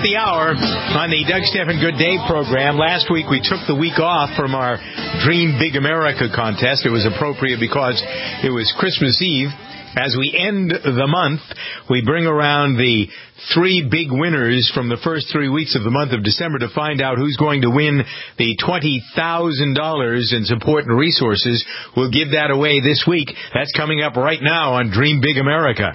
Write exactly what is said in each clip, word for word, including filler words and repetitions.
the hour on the Doug Stephan Good Day program. Last week we took the week off from our Dream Big America contest. It was appropriate because it was Christmas Eve. As we end the month, we bring around the three big winners from the first three weeks of the month of December to find out who's going to win the twenty thousand dollars in support and resources. We'll give that away this week. That's coming up right now on Dream Big America.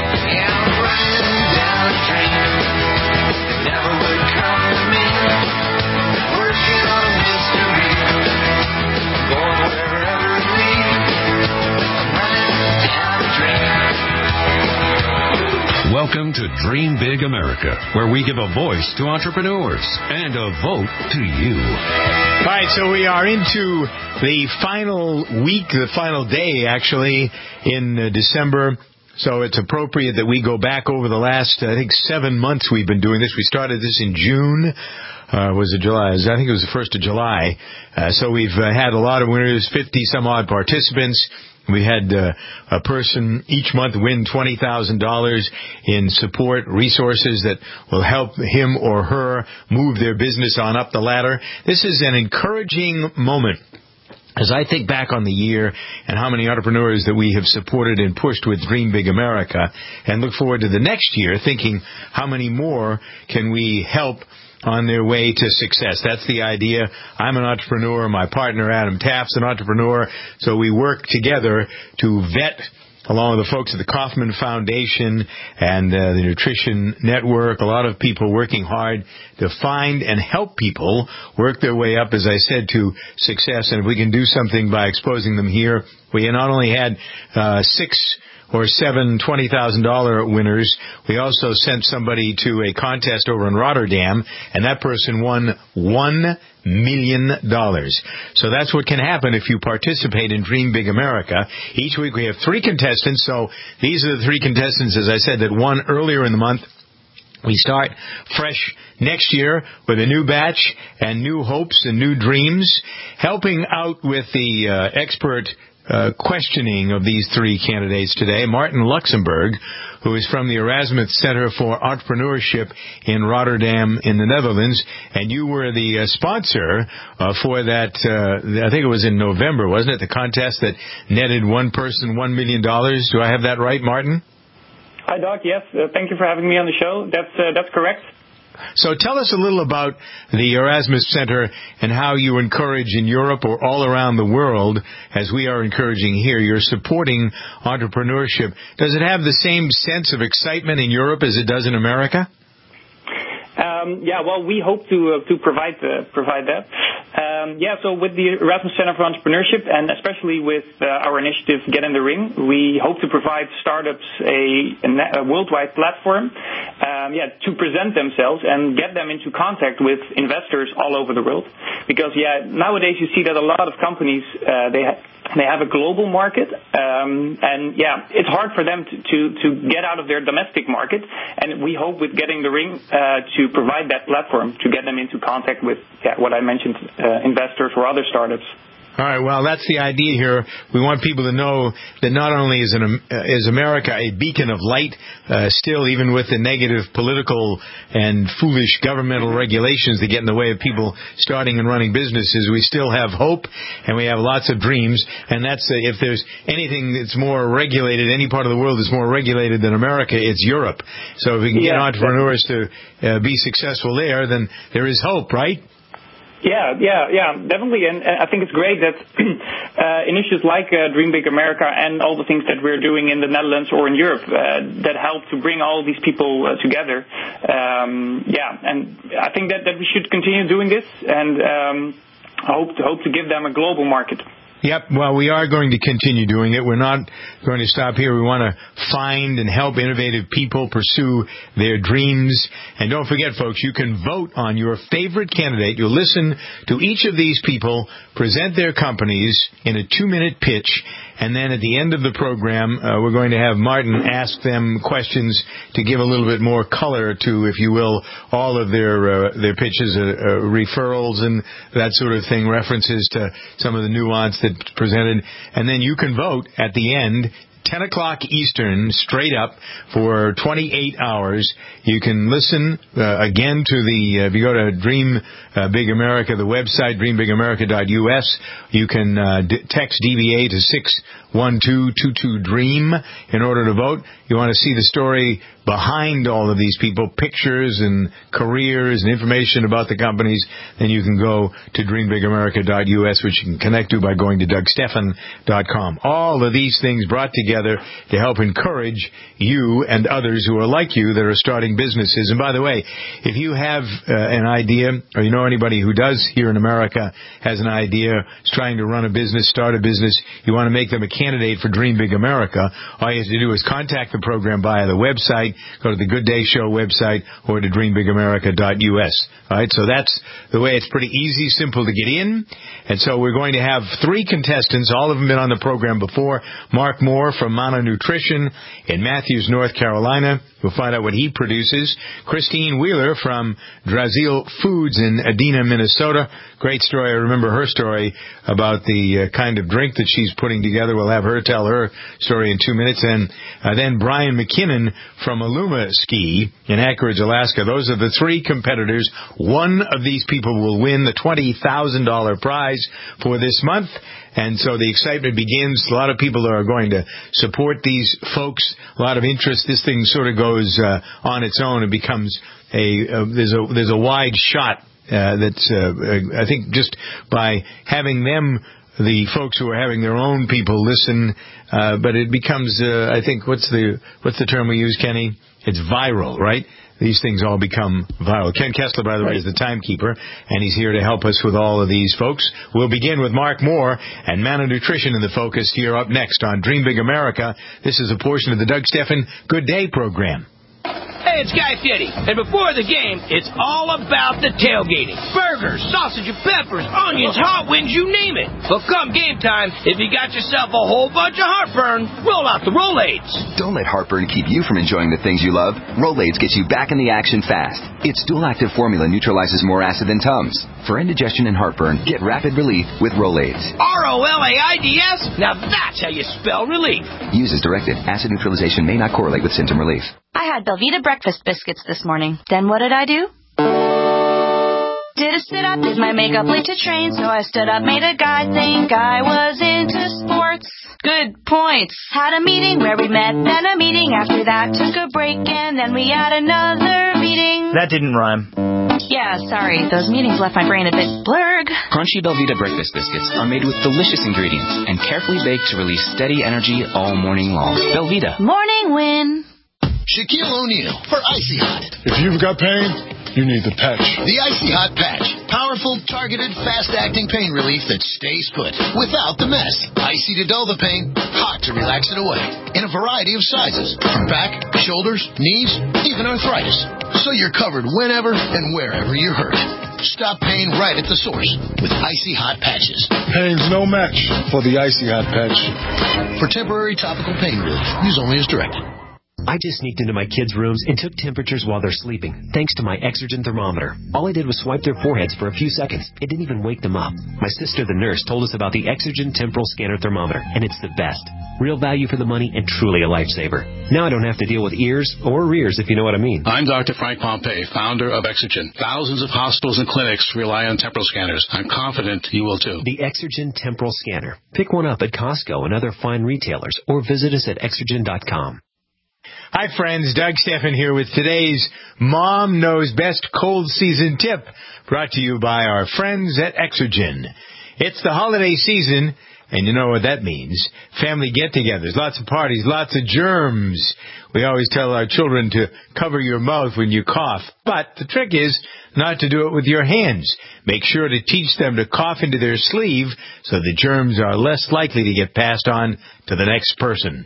Welcome to Dream Big America, where we give a voice to entrepreneurs and a vote to you. All right, so we are into the final week, the final day, actually, in uh, December. So it's appropriate that we go back over the last, I think, seven months we've been doing this. We started this in June. Uh, was it July? I think it was the first of July. Uh, so we've uh, had a lot of winners, fifty some odd participants. We had uh, a person each month win twenty thousand dollars in support resources that will help him or her move their business on up the ladder. This is an encouraging moment. As I think back on the year and how many entrepreneurs that we have supported and pushed with Dream Big America, and look forward to the next year thinking how many more can we help on their way to success. That's the idea. I'm an entrepreneur. My partner, Adam Taft's an entrepreneur. So we work together to vet, along with the folks at the Kauffman Foundation and uh, the Nutrition Network, a lot of people working hard to find and help people work their way up, as I said, to success. And if we can do something by exposing them here, we not only had uh, six or seven twenty thousand dollars winners. We also sent somebody to a contest over in Rotterdam, and that person won one million dollars. So that's what can happen if you participate in Dream Big America. Each week we have three contestants, so these are the three contestants, as I said, that won earlier in the month. We start fresh next year with a new batch and new hopes and new dreams, helping out with the uh, expert Uh, questioning of these three candidates today. Martin Luxemburg, who is from the Erasmus Center for Entrepreneurship in Rotterdam in the Netherlands, and you were the uh, sponsor uh, for that, uh, I think it was in November, wasn't it, the contest that netted one person one million dollars. Do I have that right, Martin? Hi, Doc. Yes, uh, thank you for having me on the show. That's uh, that's correct. So tell us a little about the Erasmus Center and how you encourage in Europe or all around the world, as we are encouraging here. You're supporting entrepreneurship. Does it have the same sense of excitement in Europe as it does in America? Um, yeah, well, we hope to uh, to provide uh, provide that. Um, yeah, so with the Erasmus Center for Entrepreneurship, and especially with uh, our initiative Get in the Ring, we hope to provide startups a, a worldwide platform, um, yeah, to present themselves and get them into contact with investors all over the world. Because yeah, nowadays you see that a lot of companies uh, they ha- they have a global market, um, and yeah, it's hard for them to, to to get out of their domestic market. And we hope with Getting the Ring uh, to provide that platform to get them into contact with yeah, what I mentioned, uh, investors or other startups. All right, well, that's the idea here. We want people to know that not only is, an, uh, is America a beacon of light, uh, still, even with the negative political and foolish governmental regulations that get in the way of people starting and running businesses, we still have hope, and we have lots of dreams. And that's uh, if there's anything that's more regulated, any part of the world that's more regulated than America, it's Europe. So if we can get yeah, entrepreneurs to uh, be successful there, then there is hope, right? Yeah, yeah, yeah, definitely. And uh, I think it's great that uh, initiatives like uh, Dream Big America and all the things that we're doing in the Netherlands or in Europe uh, that help to bring all these people uh, together. Um, yeah, and I think that, that we should continue doing this, and um, hope to, hope to give them a global market. Yep, well, we are going to continue doing it. We're not going to stop here. We want to find and help innovative people pursue their dreams. And don't forget, folks, you can vote on your favorite candidate. You'll listen to each of these people present their companies in a two-minute pitch. And then at the end of the program, uh, we're going to have Martin ask them questions to give a little bit more color to, if you will, all of their uh, their pitches, uh, uh, referrals and that sort of thing, references to some of the nuance that's presented. And then you can vote at the end ten o'clock Eastern, straight up, for twenty-eight hours. You can listen uh, again to the, uh, if you go to Dream uh, Big America, the website, dream big america dot U S, you can uh, d- text D B A to six one two two two DREAM in order to vote. You want to see the story behind all of these people, pictures and careers and information about the companies, then you can go to dream big america dot U S, which you can connect to by going to doug stephan dot com. All of these things brought together to help encourage you and others who are like you that are starting businesses. And by the way, if you have uh, an idea, or you know anybody who does here in America has an idea, is trying to run a business, start a business, you want to make them a candidate for Dream Big America, all you have to do is contact the program via the website, go to the Good Day Show website, or to dream big america dot U S. All right, so that's the way. It's pretty easy, simple to get in. And so we're going to have three contestants. All of them been on the program before. Mark Moore from Mana Nutrition in Matthews, North Carolina. We'll find out what he produces. Christine Wheeler from Drazil Foods in Edina, Minnesota. Great story. I remember her story about the uh, kind of drink that she's putting together. We'll have her tell her story in two minutes. And uh, then Brian McKinnon from Aluma Ski in Anchorage, Alaska. Those are the three competitors. One of these people will win the twenty thousand dollars prize for this month. And so the excitement begins. A lot of people are going to support these folks. A lot of interest. This thing sort of goes uh, on its own and becomes a, uh, there's a, there's a wide shot uh, that's, uh, I think just by having them, the folks who are having their own people listen, uh, but it becomes, uh, I think, what's the, what's the term we use, Kenny? It's viral, right? These things all become viral. Ken Kessler, by the way, is the timekeeper, and he's here to help us with all of these folks. We'll begin with Mark Moore and Mana Nutrition in the focus here up next on Dream Big America. This is a portion of the Doug Stephan Good Day program. Hey, it's Guy Fieri, and before the game, it's all about the tailgating. Burgers, sausage and peppers, onions, hot wings, you name it. But come game time, if you got yourself a whole bunch of heartburn, roll out the Rolaids. Don't let heartburn keep you from enjoying the things you love. Rolaids gets you back in the action fast. Its dual-active formula neutralizes more acid than Tums. For indigestion and heartburn, get rapid relief with Rolaids. R O L A I D S? Now that's how you spell relief. Use as directed. Acid neutralization may not correlate with symptom relief. I had Belvita breakfast biscuits this morning. Then what did I do? Did a sit-up, did my makeup late to train, so I stood up, made a guy think I was into sports. Good points. Had a meeting where we met, then a meeting after that, took a break, and then we had another meeting. That didn't rhyme. Yeah, sorry. Those meetings left my brain a bit blurg. Crunchy Belvita breakfast biscuits are made with delicious ingredients and carefully baked to release steady energy all morning long. Belvita. Morning win. Shaquille O'Neal for Icy Hot. If you've got pain, you need the patch. The Icy Hot Patch. Powerful, targeted, fast-acting pain relief that stays put without the mess. Icy to dull the pain, hot to relax it away. In a variety of sizes. From back, shoulders, knees, even arthritis. So you're covered whenever and wherever you're hurt. Stop pain right at the source with Icy Hot Patches. Pain's no match for the Icy Hot Patch. For temporary topical pain relief, use only as directed. I just sneaked into my kids' rooms and took temperatures while they're sleeping, thanks to my Exergen thermometer. All I did was swipe their foreheads for a few seconds. It didn't even wake them up. My sister, the nurse, told us about the Exergen Temporal Scanner Thermometer, and it's the best. Real value for the money and truly a lifesaver. Now I don't have to deal with ears or rears, if you know what I mean. I'm Doctor Frank Pompey, founder of Exergen. Thousands of hospitals and clinics rely on temporal scanners. I'm confident you will too. The Exergen Temporal Scanner. Pick one up at Costco and other fine retailers, or visit us at exergen dot com. Hi, friends. Doug Stephan here with today's Mom Knows Best Cold Season Tip, brought to you by our friends at Exergen. It's the holiday season, and you know what that means. Family get-togethers, lots of parties, lots of germs. We always tell our children to cover your mouth when you cough. But the trick is not to do it with your hands. Make sure to teach them to cough into their sleeve so the germs are less likely to get passed on to the next person.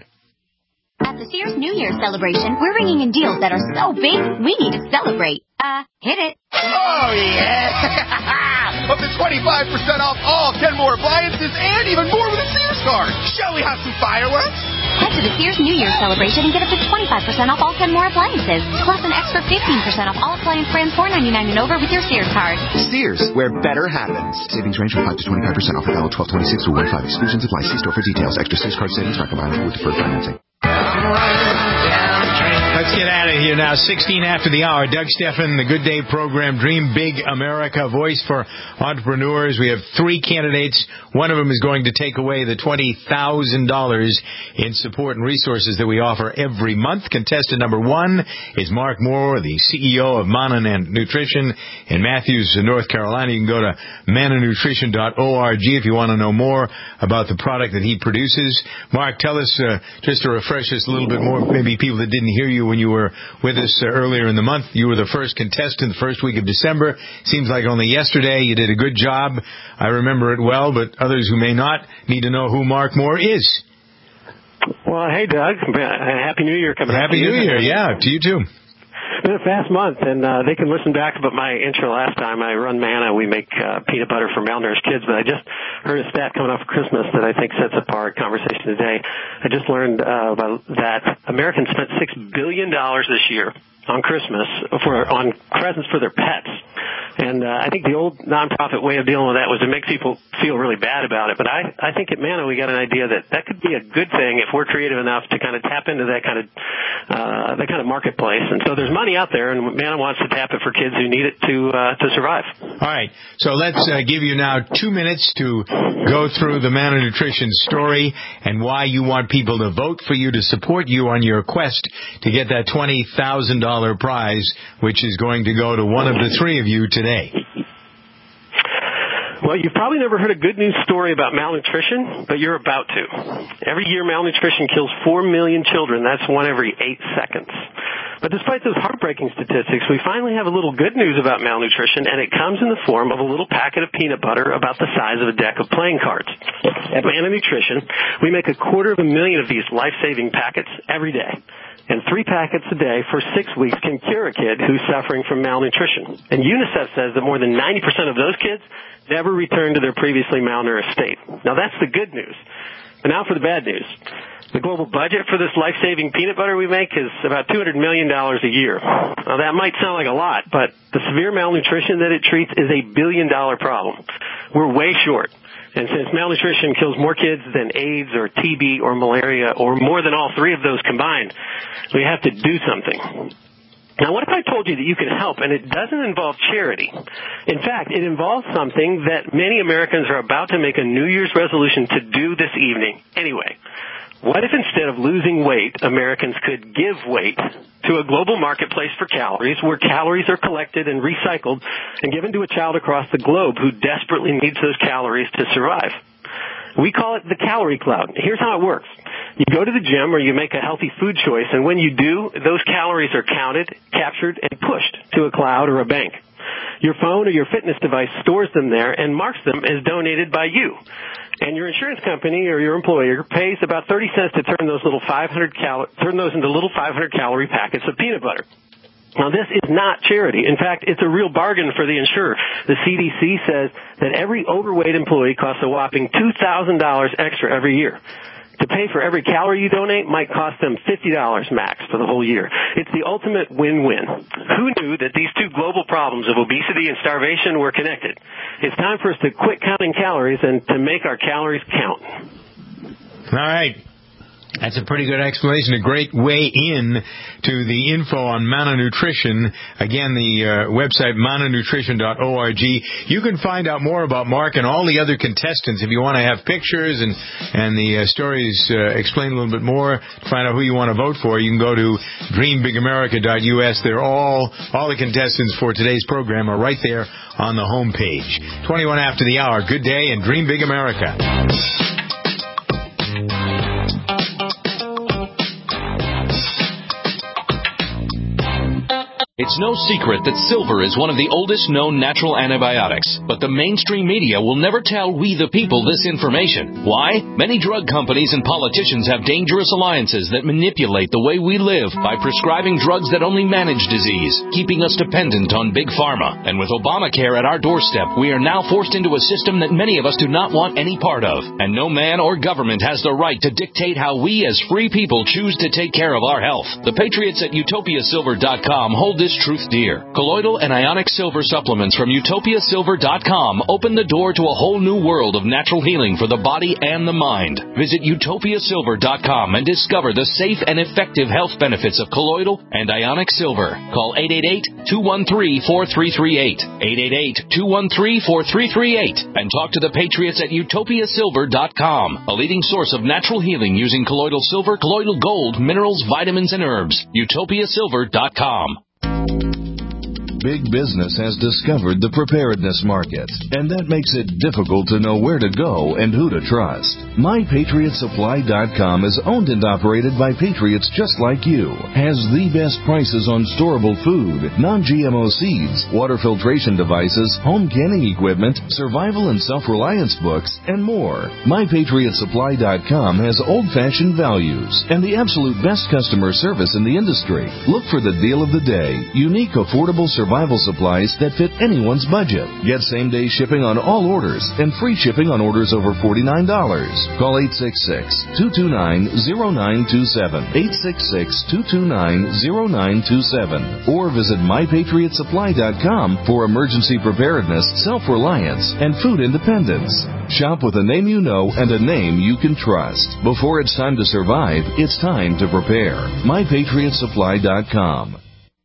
At the Sears New Year celebration, we're ringing in deals that are so big, we need to celebrate. Uh, hit it. Oh, yeah! Up to twenty-five percent off all Kenmore appliances and even more with a Sears card. Shall we have some fireworks? Head to the Sears New Year's celebration and get up to twenty-five percent off all Kenmore appliances, plus an extra fifteen percent off all appliance brands four ninety-nine and over with your Sears card. Sears, where better happens. Savings range from five to twenty-five percent off. Valid twelve twenty-six through one five. Exclusions apply. See store for details. Extra Sears card savings not combined with deferred financing. Let's get out of here now. sixteen after the hour. Doug Steffen, the Good Day program, Dream Big America, voice for entrepreneurs. We have three candidates. One of them is going to take away the twenty thousand dollars in support and resources that we offer every month. Contestant number one is Mark Moore, the C E O of Mana Nutrition in Matthews, North Carolina. You can go to mana nutrition dot org if you want to know more about the product that he produces. Mark, tell us, uh, just to refresh us a little bit more, maybe people that didn't hear you when you were with us uh, earlier in the month. You were the first contestant the first week of December. Seems like only yesterday. You did a good job. I remember it well, but others who may not need to know who Mark Moore is. Well, hey, Doug. Happy New Year coming up. Happy New Year, yeah, to you too. It's been a fast month, and uh, they can listen back about my intro last time. I run Mana. We make uh, peanut butter for malnourished kids, but I just heard a stat coming off of Christmas that I think sets apart conversation today. I just learned uh, about that Americans spent six billion dollars this year on Christmas for on presents for their pets. And uh, I think the old nonprofit way of dealing with that was to make people feel really bad about it. But I, I think at Mana we got an idea that that could be a good thing if we're creative enough to kind of tap into that kind of uh, that kind of marketplace. And so there's money out there, and Mana wants to tap it for kids who need it to uh, to survive. All right. So let's uh, give you now two minutes to go through the Mana Nutrition story and why you want people to vote for you to support you on your quest to get that twenty thousand dollars prize, which is going to go to one of the three of you today. Well, you've probably never heard a good news story about malnutrition, but you're about to. Every year, malnutrition kills four million children. That's one every eight seconds. But despite those heartbreaking statistics, we finally have a little good news about malnutrition, and it comes in the form of a little packet of peanut butter about the size of a deck of playing cards. At Mana Nutrition, we make a quarter of a million of these life-saving packets every day. And three packets a day for six weeks can cure a kid who's suffering from malnutrition. And UNICEF says that more than ninety percent of those kids never return to their previously malnourished state. Now, that's the good news. But now for the bad news. The global budget for this life-saving peanut butter we make is about two hundred million dollars a year. Now, that might sound like a lot, but the severe malnutrition that it treats is a billion-dollar problem. We're way short. And since malnutrition kills more kids than AIDS or T B or malaria or more than all three of those combined, we have to do something. Now, what if I told you that you can help, and it doesn't involve charity? In fact, it involves something that many Americans are about to make a New Year's resolution to do this evening anyway. What if instead of losing weight, Americans could give weight to a global marketplace for calories where calories are collected and recycled and given to a child across the globe who desperately needs those calories to survive? We call it the Calorie Cloud. Here's how it works. You go to the gym or you make a healthy food choice, and when you do, those calories are counted, captured, and pushed to a cloud or a bank. Your phone or your fitness device stores them there and marks them as donated by you. And your insurance company or your employer pays about thirty cents to turn those little five hundred cal- turn those into little five hundred calorie packets of peanut butter. Now, this is not charity. In fact, it's a real bargain for the insurer. The C D C says that every overweight employee costs a whopping two thousand dollars extra every year. To pay for every calorie you donate might cost them fifty dollars max for the whole year. It's the ultimate win-win. Who knew that these two global problems of obesity and starvation were connected? It's time for us to quit counting calories and to make our calories count. All right. That's a pretty good explanation, a great way in to the info on Mana Nutrition. Again, the uh, website, mana nutrition dot org. You can find out more about Mark and all the other contestants if you want to have pictures and, and the uh, stories uh, explain a little bit more, to find out who you want to vote for. You can go to dream big america dot U S. They're all, all the contestants for today's program are right there on the home page. twenty-one after the hour. Good day and Dream Big America. It's no secret that silver is one of the oldest known natural antibiotics, but the mainstream media will never tell we the people this information. Why? Many drug companies and politicians have dangerous alliances that manipulate the way we live by prescribing drugs that only manage disease, keeping us dependent on big pharma. And with Obamacare at our doorstep, we are now forced into a system that many of us do not want any part of. And no man or government has the right to dictate how we as free people choose to take care of our health. The patriots at utopia silver dot com hold this truth dear. Colloidal and ionic silver supplements from utopia silver dot com open the door to a whole new world of natural healing for the body and the mind. Visit utopia silver dot com and discover the safe and effective health benefits of colloidal and ionic silver. Call eight eight eight, two one three, four three three eight, eight eight eight, two one three, four three three eight, and talk to the patriots at utopia silver dot com, a leading source of natural healing using colloidal silver, colloidal gold, minerals, vitamins, and herbs. utopia silver dot com. Big business has discovered the preparedness market, and that makes it difficult to know where to go and who to trust. my patriot supply dot com is owned and operated by patriots just like you, has the best prices on storable food, non-G M O seeds, water filtration devices, home canning equipment, survival and self-reliance books, and more. my patriot supply dot com has old-fashioned values and the absolute best customer service in the industry. Look for the deal of the day, unique, affordable survival Survival supplies that fit anyone's budget. Get same-day shipping on all orders and free shipping on orders over forty-nine dollars. Call eight six six, two two nine, zero nine two seven, eight six six, two two nine, zero nine two seven, or visit my patriot supply dot com for emergency preparedness, self-reliance, and food independence. Shop with a name you know and a name you can trust. Before it's time to survive, it's time to prepare. my patriot supply dot com.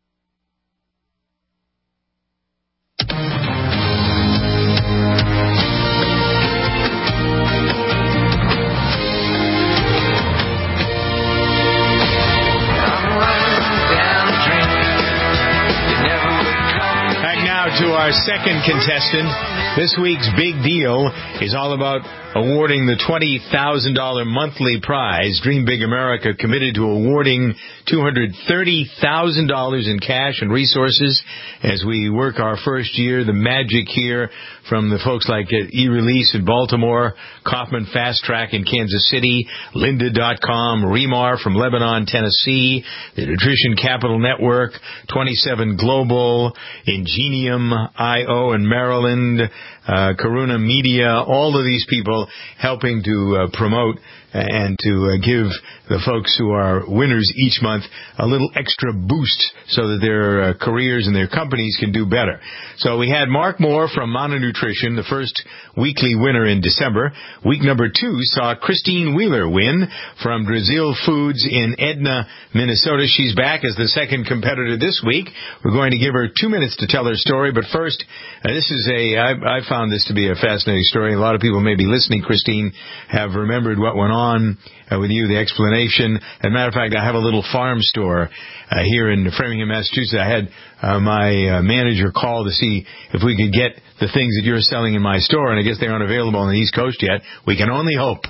To our second contestant. This week's big deal is all about awarding the twenty thousand dollars monthly prize. Dream Big America committed to awarding two hundred thirty thousand dollars in cash and resources as we work our first year. The magic here from the folks like E-Release in Baltimore, Kaufman Fast Track in Kansas City, Lynda dot com, Remar from Lebanon, Tennessee, the Nutrition Capital Network, twenty-seven Global, Ingenium dot I O in Maryland, uh, Karuna Media, all of these people helping to uh, promote and to uh, give the folks who are winners each month a little extra boost so that their uh, careers and their companies can do better. So we had Mark Moore from Mana Nutrition, the first weekly winner in December. Week number two saw Christine Wheeler win from Brazil Foods in Edna, Minnesota. She's back as the second competitor this week. We're going to give her two minutes to tell her story, but first, uh, this is a, I, I found this to be a fascinating story. A lot of people may be listening, Christine, have remembered what went on on uh, with you, the explanation. As a matter of fact, I have a little farm store uh, here in Framingham, Massachusetts. I had uh, my uh, manager call to see if we could get the things that you're selling in my store, and I guess they aren't available on the East Coast yet. We can only hope.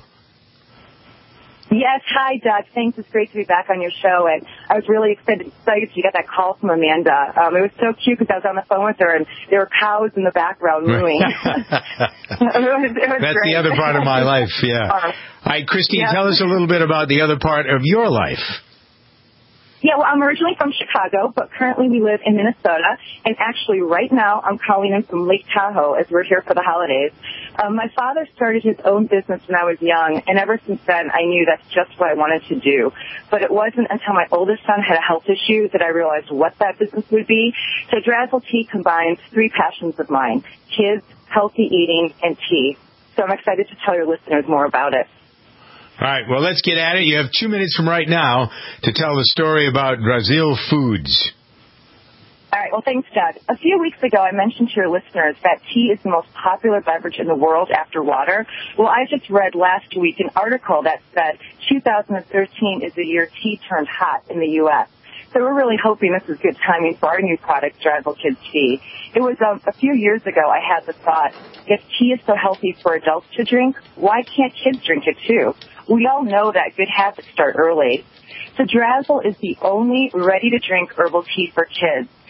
Yes, hi, Doug. Thanks. It's great to be back on your show. And I was really excited, excited to get that call from Amanda. Um, it was so cute because I was on the phone with her, and there were cows in the background mooing. it was, it was That's great. the other part of my life, yeah. All right, Christine, yeah. Tell us a little bit about the other part of your life. Yeah, well, I'm originally from Chicago, but currently we live in Minnesota. And actually, right now, I'm calling in from Lake Tahoe as we're here for the holidays. Um, my father started his own business when I was young, and ever since then, I knew that's just what I wanted to do. But it wasn't until my oldest son had a health issue that I realized what that business would be. So Drazzle Tea combines three passions of mine: kids, healthy eating, and tea. So I'm excited to tell your listeners more about it. All right, well, let's get at it. You have two minutes from right now to tell the story about Brazil Foods. All right, well, thanks, Doug. A few weeks ago, I mentioned to your listeners that tea is the most popular beverage in the world after water. Well, I just read last week an article that said two thousand thirteen is the year tea turned hot in the U S So we're really hoping this is good timing for our new product, Drazzle Kids Tea. It was um, a few years ago I had the thought, if tea is so healthy for adults to drink, why can't kids drink it too? We all know that good habits start early. So Drazzle is the only ready-to-drink herbal tea for kids.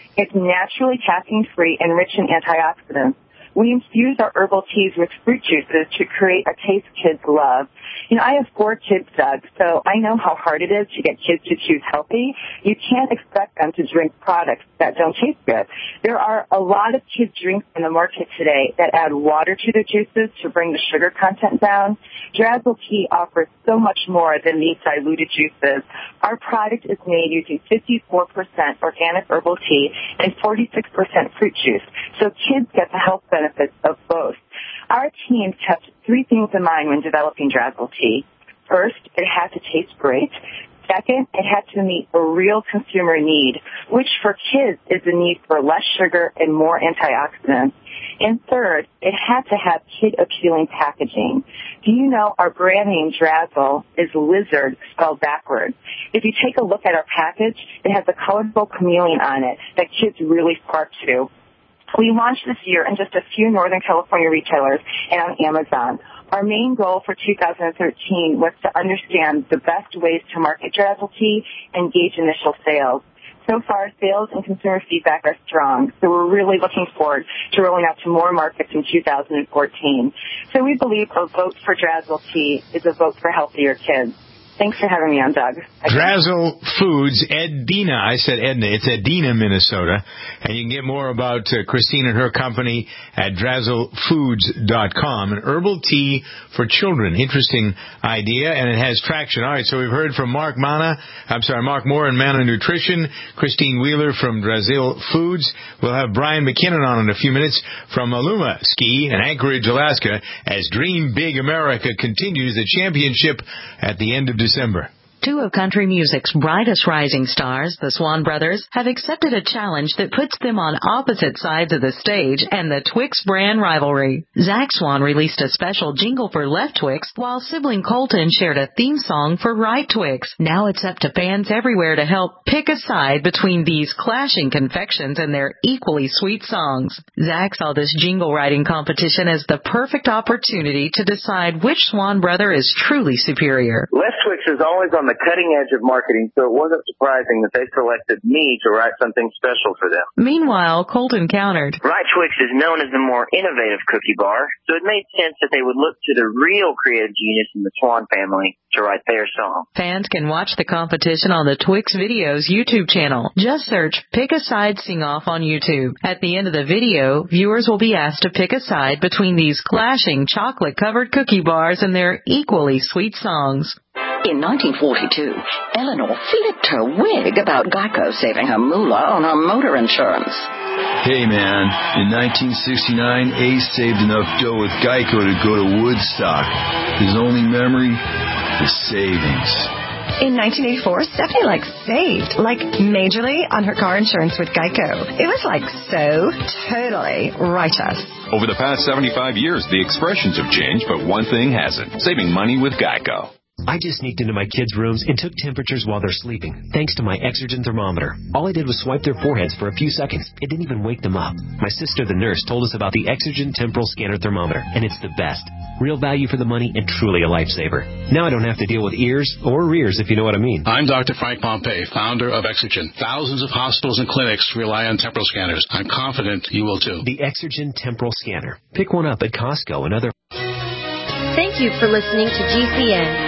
It's naturally caffeine-free and rich in antioxidants. We infuse our herbal teas with fruit juices to create a taste kids love. You know, I have four kids, Doug, so I know how hard it is to get kids to choose healthy. You can't expect them to drink products that don't taste good. There are a lot of kids drinks in the market today that add water to their juices to bring the sugar content down. Drazzle tea offers so much more than these diluted juices. Our product is made using fifty-four percent organic herbal tea and forty-six percent fruit juice, so kids get the health benefits of both. Our team kept three things in mind when developing Drazzle tea. First, it had to taste great. Second, it had to meet a real consumer need, which for kids is the need for less sugar and more antioxidants. And third, it had to have kid-appealing packaging. Do you know our brand name Drazzle is lizard spelled backwards? If you take a look at our package, it has a colorful chameleon on it that kids really spark to. We launched this year in just a few Northern California retailers and on Amazon. Our main goal for two thousand thirteen was to understand the best ways to market Drazzle tea and gauge initial sales. So far, sales and consumer feedback are strong, so we're really looking forward to rolling out to more markets in two thousand fourteen. So we believe a vote for Drazzle tea is a vote for healthier kids. Thanks for having me on, Doug. Drazzle Foods, Edina. I said Edna. It's Edina, Minnesota. And you can get more about uh, Christine and her company at drazzle foods dot com. An herbal tea for children. Interesting idea, and it has traction. All right, so we've heard from Mark Mana, I'm sorry, Mark Moore and Mana Nutrition, Christine Wheeler from Drazzle Foods. We'll have Brian McKinnon on in a few minutes from Aluma Ski in Anchorage, Alaska, as Dream Big America continues the championship at the end of December. December. Two of country music's brightest rising stars, the Swan Brothers, have accepted a challenge that puts them on opposite sides of the stage and the Twix brand rivalry. Zach Swan released a special jingle for Left Twix, while sibling Colton shared a theme song for Right Twix. Now it's up to fans everywhere to help pick a side between these clashing confections and their equally sweet songs. Zach saw this jingle writing competition as the perfect opportunity to decide which Swan brother is truly superior. Left Twix is always on the cutting edge of marketing, so it wasn't surprising that they selected me to write something special for them. Meanwhile, Colton countered. Right Twix is known as the more innovative cookie bar, so it made sense that they would look to the real creative genius in the Swan family to write their song. Fans can watch the competition on the Twix Videos YouTube channel. Just search Pick a Side Sing Off on YouTube. At the end of the video, viewers will be asked to pick a side between these clashing chocolate-covered cookie bars and their equally sweet songs. In nineteen forty-two, Eleanor flipped her wig about Geico saving her moolah on her motor insurance. Hey, man, in nineteen sixty-nine, Ace saved enough dough with Geico to go to Woodstock. His only memory? The savings. In nineteen eighty-four, Stephanie, like, saved, like, majorly on her car insurance with Geico. It was, like, so totally righteous. Over the past seventy-five years, the expressions have changed, but one thing hasn't. Saving money with Geico. I just sneaked into my kids' rooms and took temperatures while they're sleeping, thanks to my Exergen thermometer. All I did was swipe their foreheads for a few seconds. It didn't even wake them up. My sister, the nurse, told us about the Exergen Temporal Scanner Thermometer, and it's the best. Real value for the money and truly a lifesaver. Now I don't have to deal with ears or rears, if you know what I mean. I'm Doctor Frank Pompey, founder of Exergen. Thousands of hospitals and clinics rely on temporal scanners. I'm confident you will too. The Exergen Temporal Scanner. Pick one up at Costco and other... Thank you for listening to G C N.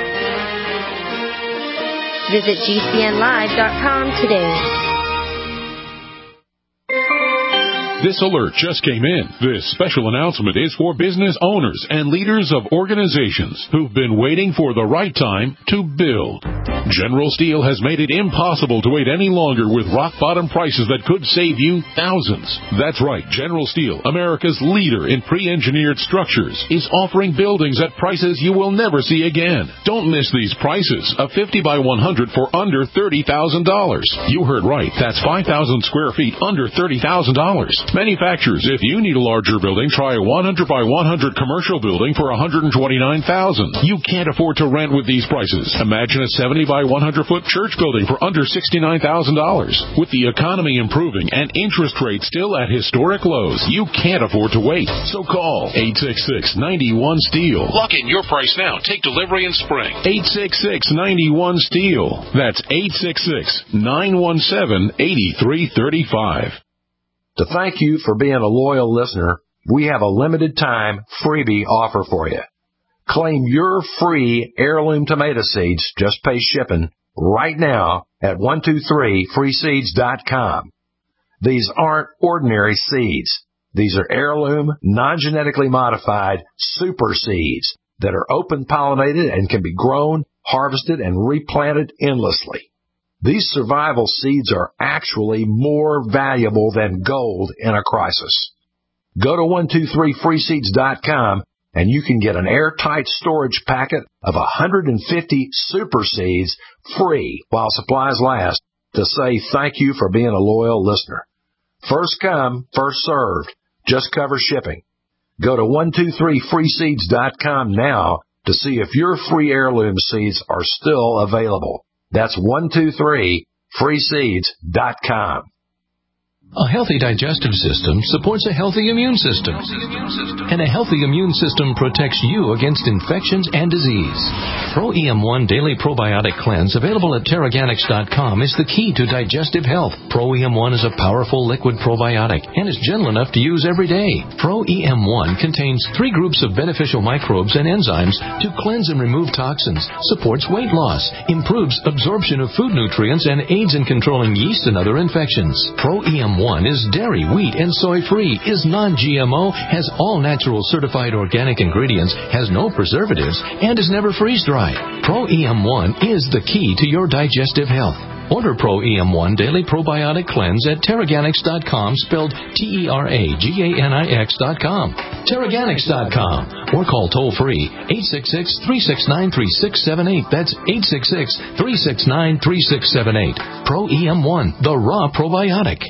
Visit G C N live dot com today. This alert just came in. This special announcement is for business owners and leaders of organizations who've been waiting for the right time to build. General Steel has made it impossible to wait any longer with rock-bottom prices that could save you thousands. That's right. General Steel, America's leader in pre-engineered structures, is offering buildings at prices you will never see again. Don't miss these prices. A fifty by one hundred for under thirty thousand dollars. You heard right. That's five thousand square feet under thirty thousand dollars. Manufacturers, if you need a larger building, try a one hundred by one hundred commercial building for one hundred twenty-nine thousand dollars. You can't afford to rent with these prices. Imagine a seven seventy by one hundred foot church building for under sixty-nine thousand dollars. With the economy improving and interest rates still at historic lows, you can't afford to wait. So call eight six six, nine one, STEEL. Lock in your price now. Take delivery in spring. eight six six, nine one, STEEL. That's eight six six, nine one seven, eight three three five. To thank you for being a loyal listener, we have a limited time freebie offer for you. Claim your free heirloom tomato seeds, just pay shipping, right now at one two three free seeds dot com. These aren't ordinary seeds. These are heirloom, non-genetically modified super seeds that are open-pollinated and can be grown, harvested, and replanted endlessly. These survival seeds are actually more valuable than gold in a crisis. Go to one two three free seeds dot com and you can get an airtight storage packet of one hundred fifty super seeds free while supplies last to say thank you for being a loyal listener. First come, first served. Just cover shipping. Go to one two three free seeds dot com now to see if your free heirloom seeds are still available. That's one two three free seeds dot com. A healthy digestive system supports a healthy immune system. And a healthy immune system protects you against infections and disease. Pro E M one Daily Probiotic Cleanse, available at Terraganics dot com, is the key to digestive health. Pro E M one is a powerful liquid probiotic and is gentle enough to use every day. Pro E M one contains three groups of beneficial microbes and enzymes to cleanse and remove toxins, supports weight loss, improves absorption of food nutrients, and aids in controlling yeast and other infections. Pro E M one is dairy, wheat, and soy-free, is non-G M O, has all natural certified organic ingredients, has no preservatives, and is never freeze-dried. Pro E M one is the key to your digestive health. Order Pro E M one Daily Probiotic Cleanse at Terraganics dot com, spelled T E R A G A N I X dot com. Terraganics dot com. Or call toll-free eight six six, three six nine, three six seven eight. That's eight six six, three six nine, three six seven eight. Pro E M one, the raw probiotic.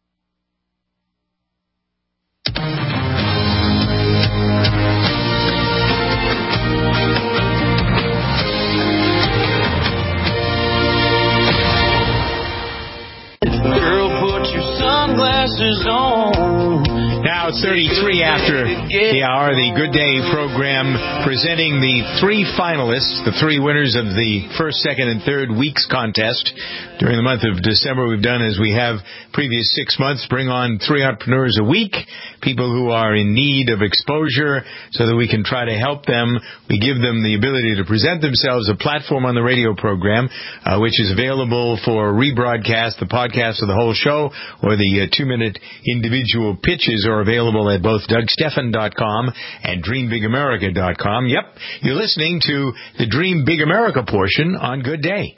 Girl, put your sunglasses on. Now it's thirty-three after the hour. The Good Day program presenting the three finalists, the three winners of the first, second, and third weeks contest. During the month of December, we've done as we have previous six months, bring on three entrepreneurs a week, people who are in need of exposure so that we can try to help them. We give them the ability to present themselves, a platform on the radio program, uh, which is available for rebroadcast, the podcast of the whole show, or the uh, two-minute individual pitches are available at both Doug Stephan dot com and Dream Big America dot com. Yep, you're listening to the Dream Big America portion on Good Day.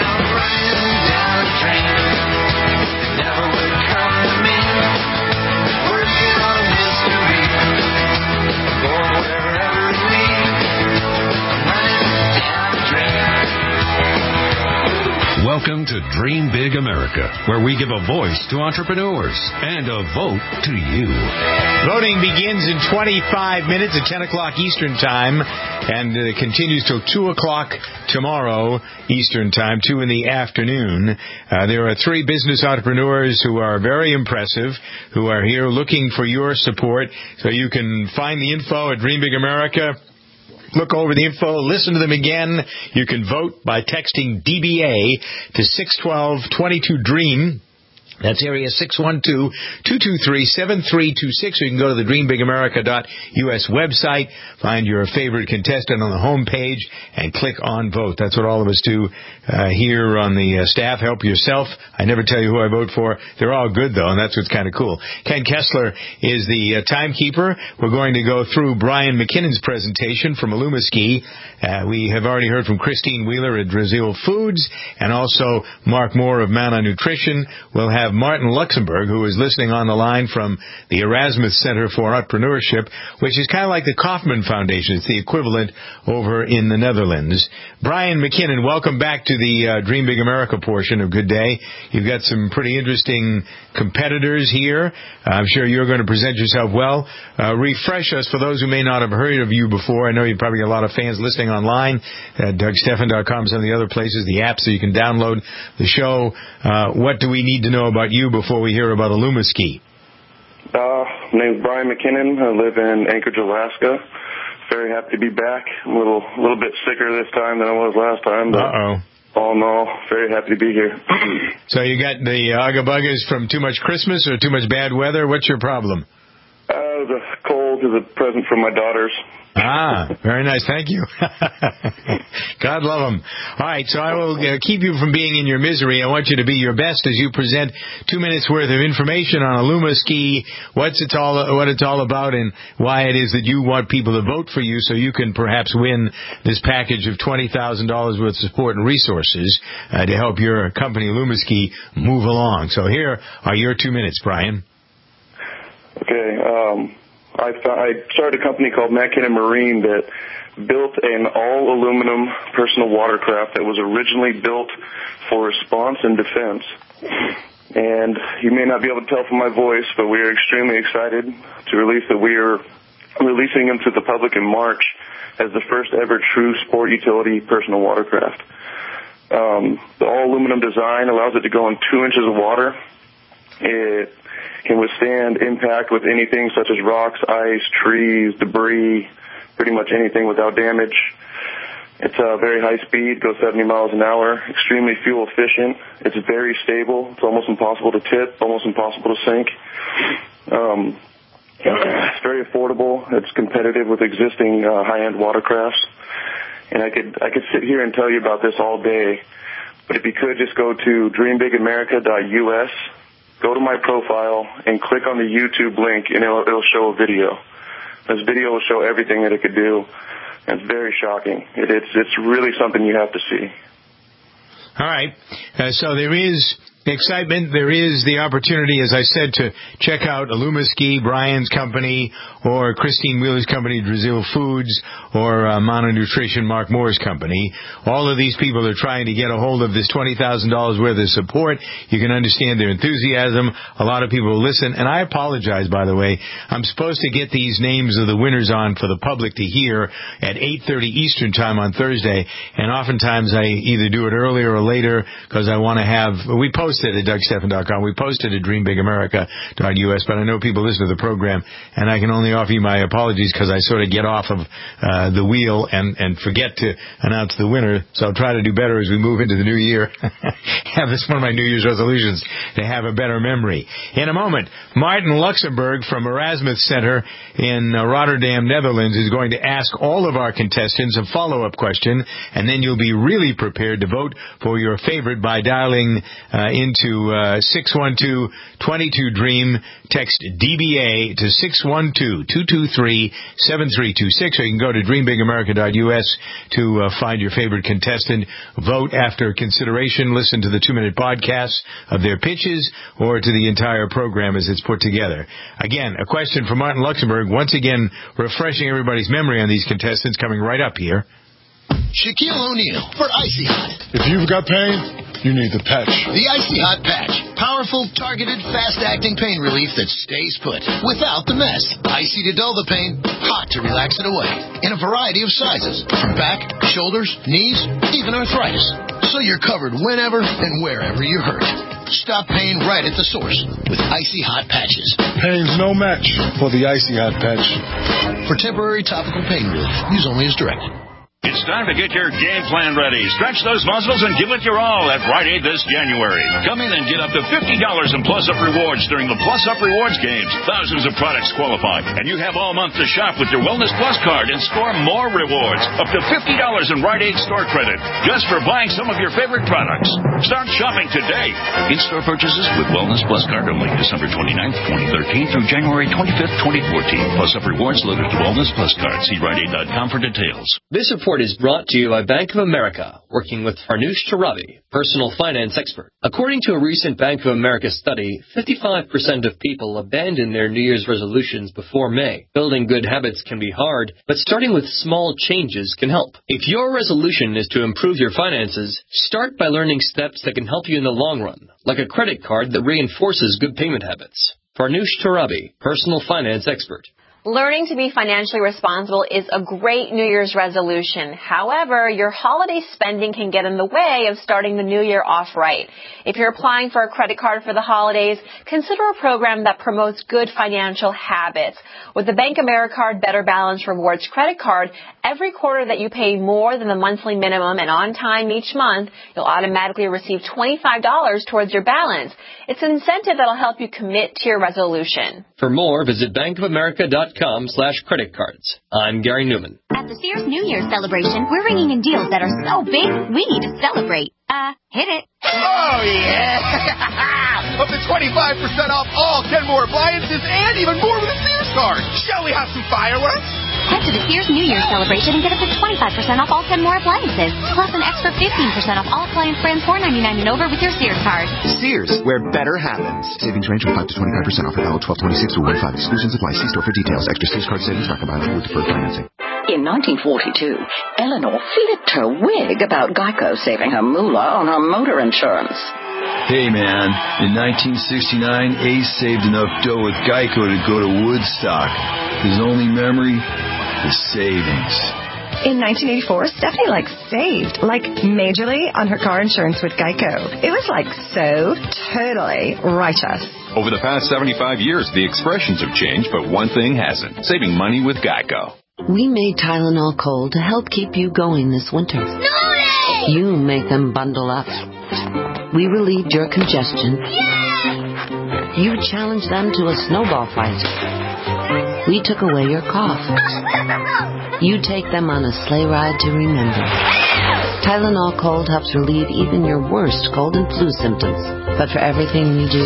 Welcome to Dream Big America, where we give a voice to entrepreneurs and a vote to you. Voting begins in twenty-five minutes at ten o'clock Eastern Time and uh, continues till two o'clock tomorrow Eastern Time, two in the afternoon. Uh, there are three business entrepreneurs who are very impressive, who are here looking for your support. So you can find the info at Dream Big America. Look over the info, listen to them again. You can vote by texting D B A to six one two, two two, DREAM. That's area six one two, two two three, seven three two six. Or you can go to the dream big america dot U S website, find your favorite contestant on the home page, and click on vote. That's what all of us do uh, here on the uh, staff. Help yourself. I never tell you who I vote for. They're all good, though, and that's what's kind of cool. Ken Kessler is the uh, timekeeper. We're going to go through Brian McKinnon's presentation from Alumaski. Uh, we have already heard from Christine Wheeler at Brazil Foods, and also Mark Moore of Mana Nutrition. We'll have have Martin Luxembourg, who is listening on the line from the Erasmus Center for Entrepreneurship, which is kind of like the Kauffman Foundation. It's the equivalent over in the Netherlands. Brian McKinnon, welcome back to the uh, Dream Big America portion of Good Day. You've got some pretty interesting competitors here. I'm sure you're going to present yourself well. Uh, refresh us for those who may not have heard of you before. I know you've probably got a lot of fans listening online at Doug Stephan dot com, some of the other places, the apps so you can download the show. Uh, what do we need to know about you before we hear about Alumaski? Uh, my name's Brian McKinnon. I live in Anchorage, Alaska. Very happy to be back. I'm a little, a little bit sicker this time than I was last time. But Uh-oh. all in all, very happy to be here. So you got the Ugga Buggas from too much Christmas or too much bad weather? What's your problem? Uh, the cold is a present from my daughters. Ah, very nice. Thank you. God love them. All right, so I will uh, keep you from being in your misery. I want you to be your best as you present two minutes worth of information on Alumaski, what's it's all, what it's all about, and why it is that you want people to vote for you so you can perhaps win this package of twenty thousand dollars worth of support and resources uh, to help your company, Alumaski, move along. So here are your two minutes, Brian. Okay, um... I, I started a company called McKinnon Marine that built an all-aluminum personal watercraft that was originally built for response and defense. And you may not be able to tell from my voice, but we are extremely excited to release that we are releasing them to the public in March as the first ever true sport utility personal watercraft. Um, the all-aluminum design allows it to go in two inches of water. It can withstand impact with anything such as rocks, ice, trees, debris, pretty much anything without damage. It's uh, very high speed, goes seventy miles an hour, extremely fuel efficient. It's very stable. It's almost impossible to tip, almost impossible to sink. Um, it's very affordable. It's competitive with existing uh, high-end watercrafts. And I could I could sit here and tell you about this all day, but if you could just go to dream big america dot U S, go to my profile and click on the YouTube link, and it'll, it'll show a video. This video will show everything that it could do. It's very shocking. It, it's it's really something you have to see. All right. Uh, so there is excitement. There is the opportunity, as I said, to check out Alumaski, Brian's company, or Christine Wheeler's company, Brazil Foods, or uh, Mono Nutrition, Mark Moore's company. All of these people are trying to get a hold of this twenty thousand dollars worth of support. You can understand their enthusiasm. A lot of people listen. And I apologize, by the way. I'm supposed to get these names of the winners on for the public to hear at eight thirty Eastern Time on Thursday. And oftentimes I either do it earlier or later because I want to have, we post it at Doug Stephan dot com. We posted at dream big america dot U S, but I know people listen to the program, and I can only offer you my apologies because I sort of get off of uh, the wheel and, and forget to announce the winner, so I'll try to do better as we move into the new year. Have this one of my New Year's resolutions, to have a better memory. In a moment, Martin Luxembourg from Erasmus Center in uh, Rotterdam, Netherlands, is going to ask all of our contestants a follow-up question, and then you'll be really prepared to vote for your favorite by dialing uh, into uh, six one two, two two, DREAM. Text D B A to six one two, two two three, seven three two six, or you can go to dream big america dot U S to uh, find your favorite contestant. Vote after consideration. Listen to the two-minute podcasts of their pitches or to the entire program as it's put together. Again, a question from Martin Luxembourg. Once again, refreshing everybody's memory on these contestants, coming right up here. Shaquille O'Neal for Icy Hot. If you've got pain, you need the patch. The Icy Hot Patch. Powerful, targeted, fast-acting pain relief that stays put without the mess. Icy to dull the pain, hot to relax it away. In a variety of sizes, from back, shoulders, knees, even arthritis. So you're covered whenever and wherever you're hurt. Stop pain right at the source with Icy Hot Patches. Pain's no match for the Icy Hot Patch. For temporary topical pain relief, use only as directed. It's time to get your game plan ready. Stretch those muscles and give it your all at Rite Aid this January. Come in and get up to fifty dollars in Plus Up Rewards during the Plus Up Rewards games. Thousands of products qualify, and you have all month to shop with your Wellness Plus card and score more rewards. Up to fifty dollars in Rite Aid store credit just for buying some of your favorite products. Start shopping today. In-store purchases with Wellness Plus card only December twenty-ninth, twenty thirteen through January twenty-fifth, twenty fourteen. Plus Up Rewards loaded to Wellness Plus card. See Rite Aid dot com for details. This report Report is brought to you by Bank of America, working with Farnoosh Torabi, personal finance expert. According to a recent Bank of America study, fifty-five percent of people abandon their New Year's resolutions before May. Building good habits can be hard, but starting with small changes can help. If your resolution is to improve your finances, start by learning steps that can help you in the long run, like a credit card that reinforces good payment habits. Farnoosh Torabi, personal finance expert. Learning to be financially responsible is a great New Year's resolution. However, your holiday spending can get in the way of starting the new year off right. If you're applying for a credit card for the holidays, consider a program that promotes good financial habits. With the Bank Americard Better Balance Rewards credit card, every quarter that you pay more than the monthly minimum and on time each month, you'll automatically receive twenty-five dollars towards your balance. It's an incentive that'll help you commit to your resolution. For more, visit bankofamerica.com slash credit cards. I'm Gary Newman. At the Sears New Year's celebration, we're ringing in deals that are so big, we need to celebrate. Uh, hit it. Oh, yeah! Up to twenty-five percent off all Kenmore appliances and even more with a Sears card. Shall we have some fireworks? Head to the Sears New Year's celebration and get up to twenty-five percent off all Kenmore appliances, plus an extra fifteen percent off all appliance brands four ninety-nine and over with your Sears card. Sears, where better happens. Savings range from five to twenty-five percent. Offer valid twelve twenty-six through one five. Exclusions apply. See store for details. Extra Sears card savings not combined with deferred financing. In nineteen forty-two, Eleanor flipped her wig about Geico saving her moolah on her motor insurance. Hey, man. In nineteen sixty-nine, Ace saved enough dough with Geico to go to Woodstock. His only memory, the savings. In nineteen eighty-four, Stephanie, like, saved, like, majorly on her car insurance with Geico. It was, like, so totally righteous. Over the past seventy-five years, the expressions have changed, but one thing hasn't. Saving money with Geico. We made Tylenol Cold to help keep you going this winter. Snorri! You make them bundle up. We relieved your congestion. Yeah! You challenged them to a snowball fight. We took away your cough. You take them on a sleigh ride to remember. Tylenol Cold helps relieve even your worst cold and flu symptoms. But for everything we do,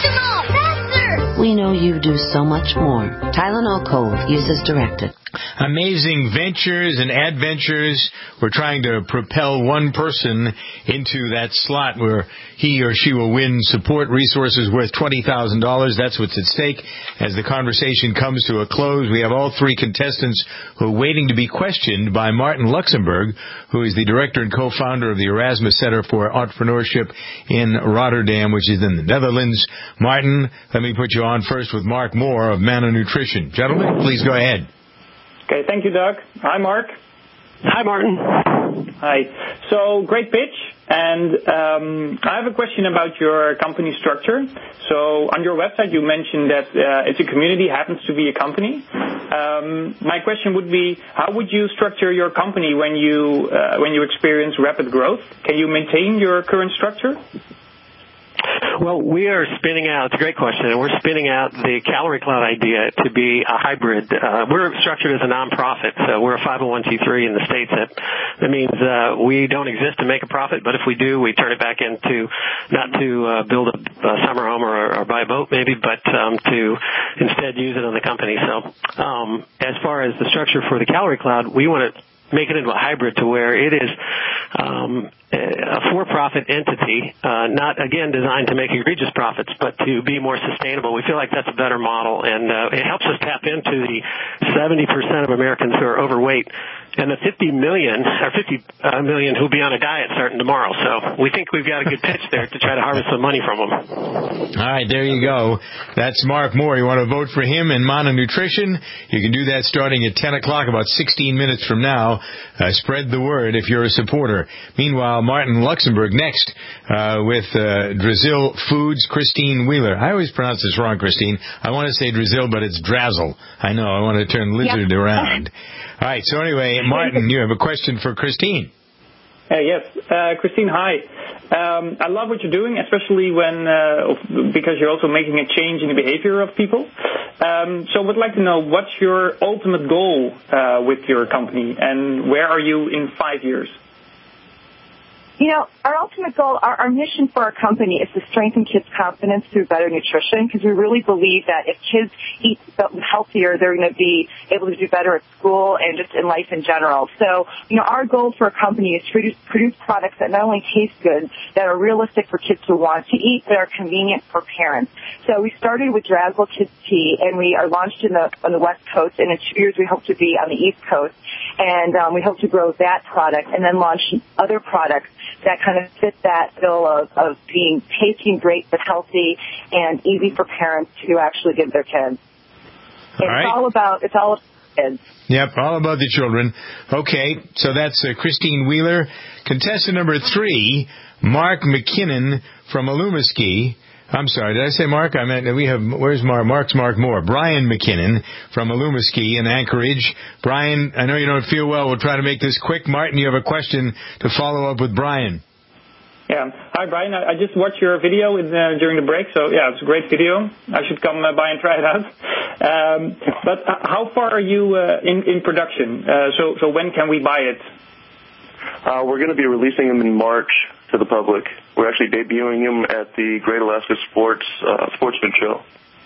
we know you do so much more. Tylenol Cold. Use as directed. Amazing ventures and adventures. We're trying to propel one person into that slot where he or she will win support resources worth twenty thousand dollars. That's what's at stake. As the conversation comes to a close, we have all three contestants who are waiting to be questioned by Martin Luxemburg, who is the director and co-founder of the Erasmus Center for Entrepreneurship in Rotterdam, which is in the Netherlands. Martin, let me put you on first with Mark Moore of Mana Nutrition. Gentlemen, please go ahead. Okay, thank you, Doug. Hi, Mark. Hi, Martin. Hi. So, great pitch. And um, I have a question about your company structure. So, on your website, you mentioned that uh, it's a community, happens to be a company. Um, my question would be, how would you structure your company when you uh, when you experience rapid growth? Can you maintain your current structure? Well, we are spinning out, it's a great question, and we're spinning out the Calorie Cloud idea to be a hybrid. Uh, we're structured as a nonprofit, so we're a five oh one c three in the States. That, that means uh, we don't exist to make a profit, but if we do, we turn it back into, not to uh, build a, a summer home or, or buy a boat maybe, but um, to instead use it on the company. So um, as far as the structure for the Calorie Cloud, we want to make it into a hybrid to where it is um, a for-profit entity, uh, not, again, designed to make egregious profits, but to be more sustainable. We feel like that's a better model, and uh, it helps us tap into the seventy percent of Americans who are overweight and the fifty million or fifty uh, million who'll be on a diet starting tomorrow. So we think we've got a good pitch there to try to harvest some money from them. All right, there you go. That's Mark Moore. You want to vote for him and Mana Nutrition? You can do that starting at ten o'clock, about sixteen minutes from now. Uh, spread the word if you're a supporter. Meanwhile, Martin Luxemburg next uh, with uh, Drazil Foods, Christine Wheeler. I always pronounce this wrong, Christine. I want to say Drazil, but it's Drazzle. I know. I want to turn lizard yep. around. All right. So anyway, Martin, you have a question for Christine. Uh, yes. Uh, Christine, hi. Um, I love what you're doing, especially when uh, because you're also making a change in the behavior of people. Um, so I would like to know, what's your ultimate goal uh, with your company, and where are you in five years? You know, our ultimate goal, our, our mission for our company is to strengthen kids' confidence through better nutrition, because we really believe that if kids eat healthier, they're going to be able to do better at school and just in life in general. So, you know, our goal for our company is to produce, produce products that not only taste good, that are realistic for kids to want to eat, but are convenient for parents. So we started with Drazzle Kids Tea, and we are launched in the, on the West Coast, and in two years we hope to be on the East Coast. And um, we hope to grow that product and then launch other products that kind of fit that bill of, of being tasting great but healthy and easy for parents to actually give their kids. It's all, right. all about it's all about kids. Yep, all about the children. Okay, so that's uh, Christine Wheeler. Contestant number three, Mark McKinnon from Alumiski. I'm sorry, did I say Mark? I meant we have, where's Mark? Mark's Mark Moore. Brian McKinnon from Alumiski in Anchorage. Brian, I know you don't feel well. We'll try to make this quick. Martin, you have a question to follow up with Brian. Yeah. Hi, Brian. I, I just watched your video in, uh, during the break, so yeah, it's a great video. I should come uh, by and try it out. Um, but uh, how far are you uh, in, in production? Uh, so, so when can we buy it? Uh, we're going to be releasing them in March to the public. We're actually debuting them at the Great Alaska Sports uh, Sportsman Show.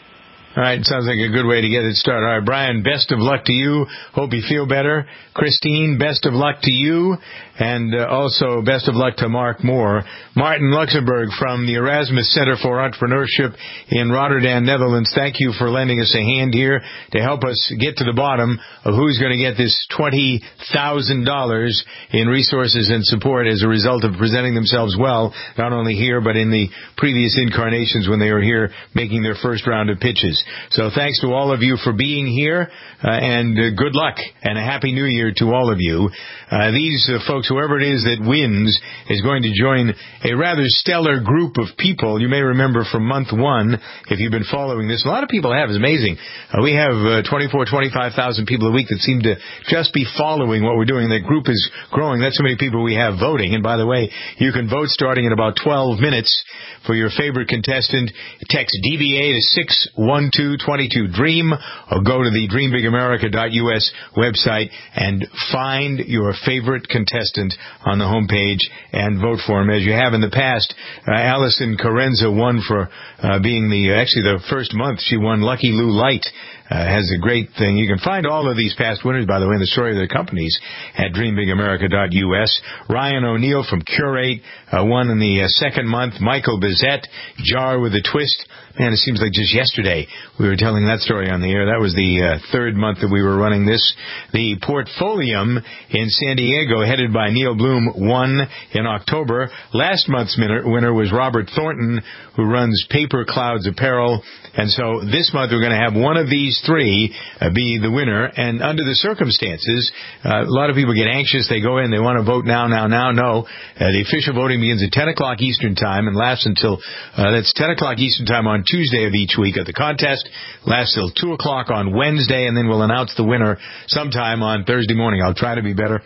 All right, sounds like a good way to get it started. All right, Brian, best of luck to you. Hope you feel better. Christine, best of luck to you. And uh, also best of luck to Mark Moore. Martin Luxemburg from the Erasmus Center for Entrepreneurship in Rotterdam, Netherlands. Thank you for lending us a hand here to help us get to the bottom of who's going to get this twenty thousand dollars in resources and support as a result of presenting themselves well, not only here but in the previous incarnations when they were here making their first round of pitches. So thanks to all of you for being here, uh, and uh, good luck and a Happy New Year to all of you. Uh, these uh, folks, whoever it is that wins, is going to join a rather stellar group of people. You may remember from month one, if you've been following this, a lot of people have. It's amazing. Uh, we have uh, twenty-four, twenty-five thousand people a week that seem to just be following what we're doing. That group is growing. That's how many people we have voting. And by the way, you can vote starting in about twelve minutes for your favorite contestant. Text D B A to six one two two two DREAM, or go to the dream big america dot U S website and find your favorite contestant on the homepage and vote for him. As you have in the past, uh, Allison Carenza won for uh, being the, actually the first month she won Lucky Lou Light. Uh, has a great thing. You can find all of these past winners, by the way, in the story of the companies at dream big america dot U S. Ryan O'Neill from Curate uh, won in the uh, second month. Michael Bizette, Jar with a Twist. Man, it seems like just yesterday we were telling that story on the air. That was the uh, third month that we were running this. The Portfolium in San Diego, headed by Neil Bloom, won in October. Last month's winner was Robert Thornton, who runs Paper Clouds Apparel. And so this month we're going to have one of these three uh, be the winner. And under the circumstances, uh, a lot of people get anxious. They go in, they want to vote now, now, now. No. Uh, the official voting begins at ten o'clock Eastern Time and lasts until, uh, that's ten o'clock Eastern Time on Tuesday of each week. At the contest lasts till two o'clock on Wednesday, and then we'll announce the winner sometime on Thursday morning. I'll try to be better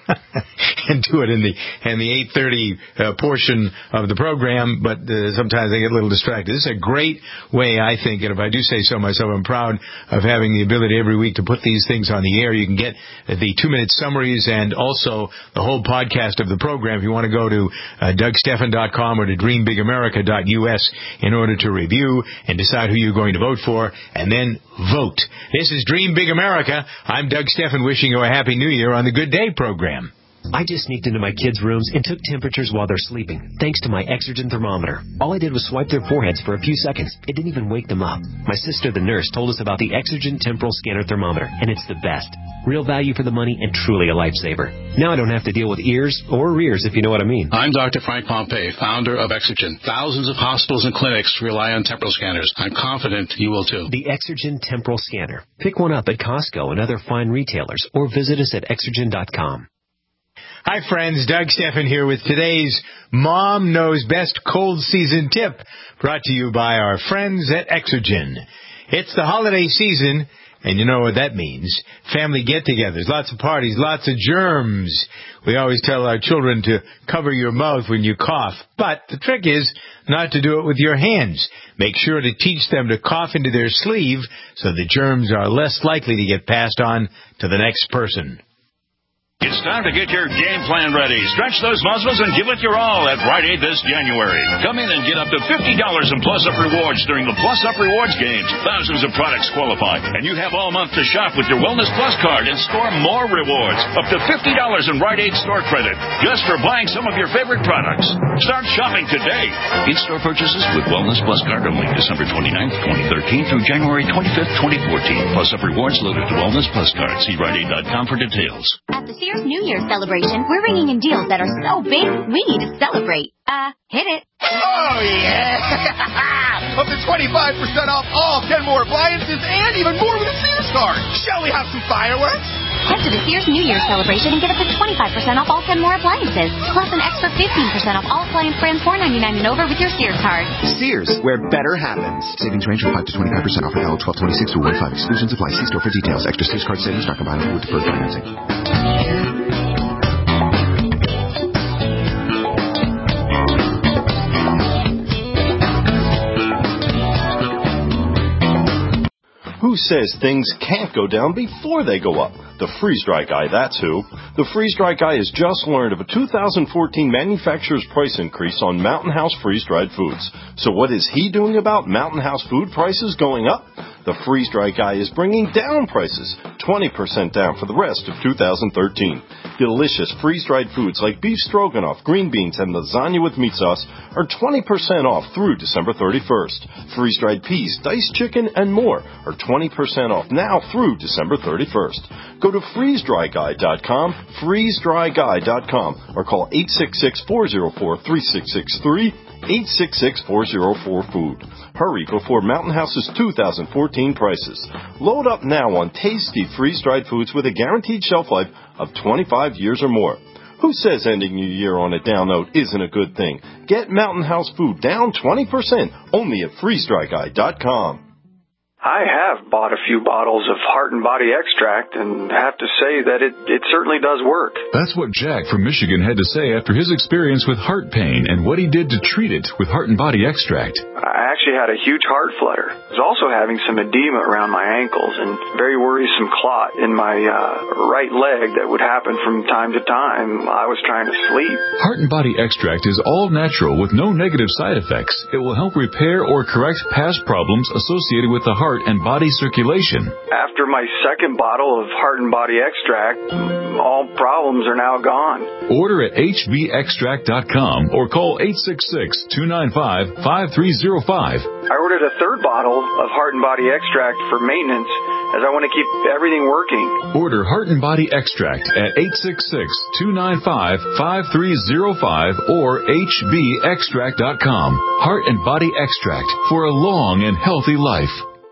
and do it in the in the eight thirty uh, portion of the program, but uh, sometimes I get a little distracted. This is a great way, I think, and if I do say so myself, I'm proud of having the ability every week to put these things on the air. You can get the two-minute summaries and also the whole podcast of the program if you want to go to uh, Doug Stephan dot com or to dream big america dot U S in order to review and decide who you're going to vote for, and then vote. This is Dream Big America. I'm Doug Stephan wishing you a Happy New Year on the Good Day program. I just sneaked into my kids' rooms and took temperatures while they're sleeping, thanks to my Exergen thermometer. All I did was swipe their foreheads for a few seconds. It didn't even wake them up. My sister, the nurse, told us about the Exergen Temporal Scanner Thermometer, and it's the best. Real value for the money and truly a lifesaver. Now I don't have to deal with ears or rears, if you know what I mean. I'm Doctor Frank Pompey, founder of Exergen. Thousands of hospitals and clinics rely on temporal scanners. I'm confident you will too. The Exergen Temporal Scanner. Pick one up at Costco and other fine retailers, or visit us at exergen dot com. Hi, friends. Doug Stephan here with today's Mom Knows Best Cold Season Tip, brought to you by our friends at Exergen. It's the holiday season, and you know what that means. Family get-togethers, lots of parties, lots of germs. We always tell our children to cover your mouth when you cough, but the trick is not to do it with your hands. Make sure to teach them to cough into their sleeve so the germs are less likely to get passed on to the next person. It's time to get your game plan ready. Stretch those muscles and give it your all at Rite Aid this January. Come in and get up to fifty dollars in Plus Up Rewards during the Plus Up Rewards games. Thousands of products qualify, and you have all month to shop with your Wellness Plus card and score more rewards. Up to fifty dollars in Rite Aid store credit just for buying some of your favorite products. Start shopping today. In-store purchases with Wellness Plus card only December twenty-ninth, twenty thirteen through January twenty-fifth, twenty fourteen. Plus Up Rewards loaded to Wellness Plus card. See Rite Aid dot com for details. At the Sears New Year's celebration, we're ringing in deals that are so big, we need to celebrate. Uh, hit it. Oh, yeah! Up to twenty-five percent off all ten more appliances and even more with a Sears card. Shall we have some fireworks? Head to the Sears New Year's celebration and get up to twenty-five percent off all ten more appliances, plus an extra fifteen percent off all appliance brands four ninety-nine and over with your Sears card. Sears, where better happens. Savings range from five to twenty-five percent off valid twelve twenty-six through one five. Exclusions apply. See store for details. Extra Sears card savings not combined with deferred financing. Who says things can't go down before they go up? The freeze-dry guy, that's who. The freeze-dry guy has just learned of a two thousand fourteen manufacturer's price increase on Mountain House freeze-dried foods. So what is he doing about Mountain House food prices going up? The freeze-dry guy is bringing down prices, twenty percent down for the rest of two thousand thirteen. Delicious freeze-dried foods like beef stroganoff, green beans, and lasagna with meat sauce are twenty percent off through December thirty-first. Freeze-dried peas, diced chicken, and more are twenty percent off now through December thirty-first. Go to freeze dry guy dot com, freeze dry guy dot com, or call eight six six, four zero four, three six six three, eight six six, four zero four, food. Hurry before Mountain House's two thousand fourteen prices. Load up now on tasty freeze-dried foods with a guaranteed shelf life of twenty-five years or more. Who says ending your year on a down note isn't a good thing? Get Mountain House food down twenty percent only at freeze dry guy dot com. I have bought a few bottles of Heart and Body Extract and have to say that it, it certainly does work. That's what Jack from Michigan had to say after his experience with heart pain and what he did to treat it with Heart and Body Extract. I actually had a huge heart flutter. I was also having some edema around my ankles and very worrisome clot in my uh, right leg that would happen from time to time while I was trying to sleep. Heart and Body Extract is all natural with no negative side effects. It will help repair or correct past problems associated with the heart and body circulation. After my second bottle of Heart and Body Extract, all problems are now gone. Order at H B extract dot com or call eight six six, two nine five, five three zero five. I ordered a third bottle of Heart and Body Extract for maintenance as I want to keep everything working. Order Heart and Body Extract at eight six six, two nine five, five three zero five or H B extract dot com. Heart and Body Extract for a long and healthy life.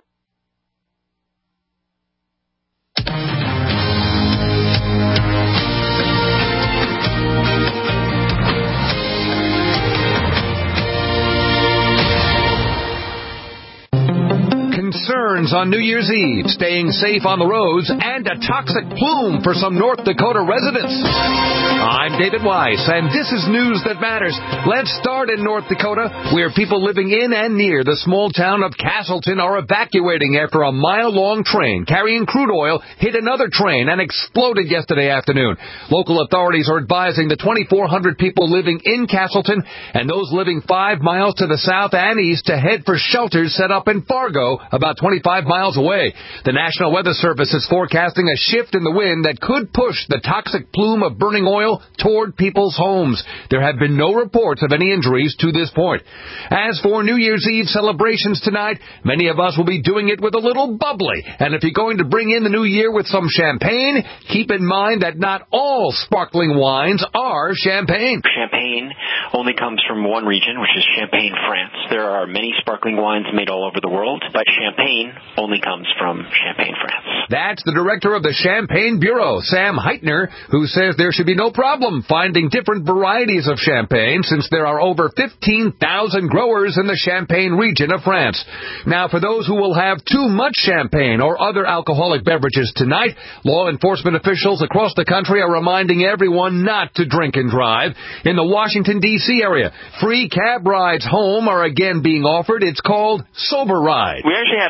Concerns on New Year's Eve, staying safe on the roads, and a toxic plume for some North Dakota residents. I'm David Weiss, and this is news that matters. Let's start in North Dakota, where people living in and near the small town of Castleton are evacuating after a mile-long train carrying crude oil hit another train and exploded yesterday afternoon. Local authorities are advising the twenty-four hundred people living in Castleton and those living five miles to the south and east to head for shelters set up in Fargo, about twenty-five miles away. The National Weather Service is forecasting a shift in the wind that could push the toxic plume of burning oil toward people's homes. There have been no reports of any injuries to this point. As for New Year's Eve celebrations tonight, many of us will be doing it with a little bubbly. And if you're going to bring in the new year with some champagne, keep in mind that not all sparkling wines are champagne. Champagne only comes from one region, which is Champagne, France. There are many sparkling wines made all over the world, but champagne only comes from Champagne, France. That's the director of the Champagne Bureau, Sam Heitner, who says there should be no problem finding different varieties of champagne since there are over fifteen thousand growers in the Champagne region of France. Now, for those who will have too much champagne or other alcoholic beverages tonight, law enforcement officials across the country are reminding everyone not to drink and drive. In the Washington, D C area, free cab rides home are again being offered. It's called Sober Ride. We actually had almost four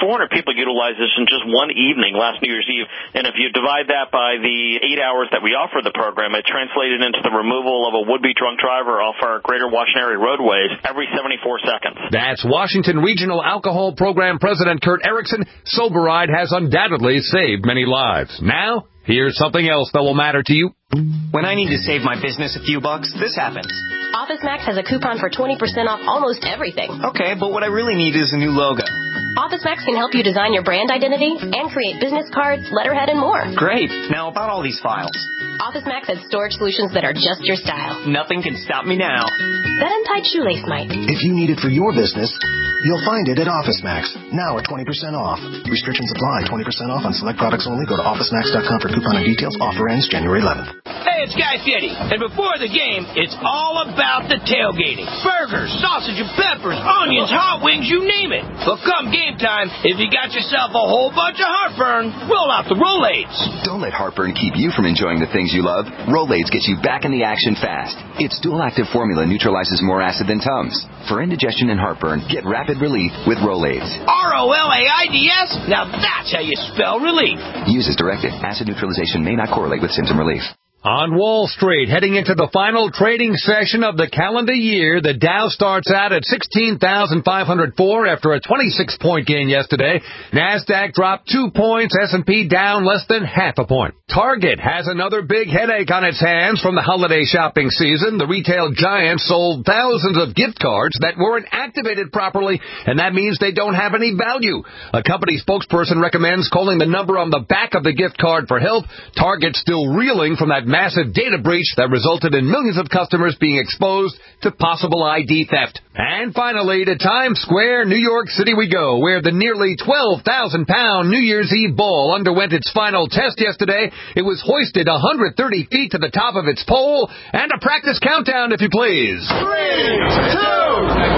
four hundred people utilized this in just one evening last New Year's Eve. And if you divide that by the eight hours that we offer the program, it translated into the removal of a would-be drunk driver off our greater Washington area roadways every seventy-four seconds. That's Washington Regional Alcohol Program President Kurt Erickson. Sober Ride has undoubtedly saved many lives. Now, here's something else that will matter to you. When I need to save my business a few bucks, this happens. OfficeMax has a coupon for twenty percent off almost everything. Okay, but what I really need is a new logo. OfficeMax can help you design your brand identity and create business cards, letterhead, and more. Great. Now about all these files. OfficeMax has storage solutions that are just your style. Nothing can stop me now. That untied shoelace might. If you need it for your business, you'll find it at OfficeMax. Now at twenty percent off. Restrictions apply. twenty percent off on select products only. Go to office max dot com for coupon and details. Offer ends January eleventh. Hey, it's Guy Fieri. And before the game, it's all about the tailgating. Burgers, sausage and peppers, onions, hot wings, you name it. But come game time, if you got yourself a whole bunch of heartburn, roll out the Rolaids. Don't let heartburn keep you from enjoying the things you love. Rolaids gets you back in the action fast. Its dual-active formula neutralizes more acid than Tums. For indigestion and heartburn, get rapid relief with Rolaids. R O L A I D S? Now that's how you spell relief. Use as directed. Acid neutralization may not correlate with symptom relief. On Wall Street, heading into the final trading session of the calendar year, the Dow starts out at sixteen thousand five hundred four after a twenty-six point gain yesterday. NASDAQ dropped two points, S and P down less than half a point. Target has another big headache on its hands from the holiday shopping season. The retail giant sold thousands of gift cards that weren't activated properly, and that means they don't have any value. A company spokesperson recommends calling the number on the back of the gift card for help. Target's still reeling from that massive data breach that resulted in millions of customers being exposed to possible I D theft. And finally, to Times Square, New York City we go, where the nearly twelve thousand pound New Year's Eve ball underwent its final test yesterday. It was hoisted one hundred thirty feet to the top of its pole, and a practice countdown, if you please. Three, two,